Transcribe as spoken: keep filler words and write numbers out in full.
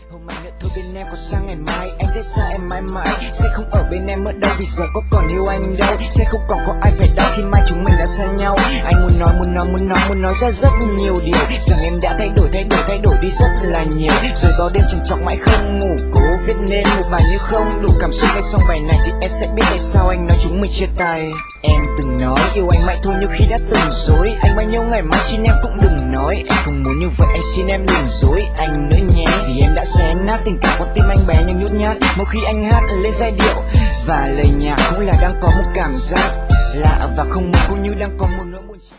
Hôm mai nữa thôi bên em, còn sang ngày mai anh thấy xa em mãi mãi sẽ không ở bên em nữa đâu, vì giờ có còn yêu anh đâu, sẽ không còn có ai phải đau khi mai chúng mình đã xa nhau. Anh muốn nói muốn nói muốn nói muốn nói ra rất nhiều điều, rằng em đã thay đổi thay đổi thay đổi đi rất là nhiều. Rồi bao đêm trằn trọc mãi không ngủ, cố viết nên một bài như không đủ cảm xúc. Nghe xong bài này thì em sẽ biết tại sao anh nói chúng mình chia tay. Em từng nói yêu anh mãi thôi nhưng khi đã từng dối anh bao nhiêu ngày mai, xin em cũng đừng nói em không muốn như vậy, anh xin em đừng dối anh nữa nhé. Vì em đã xé nát tình cảm con tim anh bé nhưng nhút nhát mỗi khi anh hát lên giai điệu, và lời nhạc cũng là đang có một cảm giác lạ và không muốn cũng như đang có một nỗi buồn.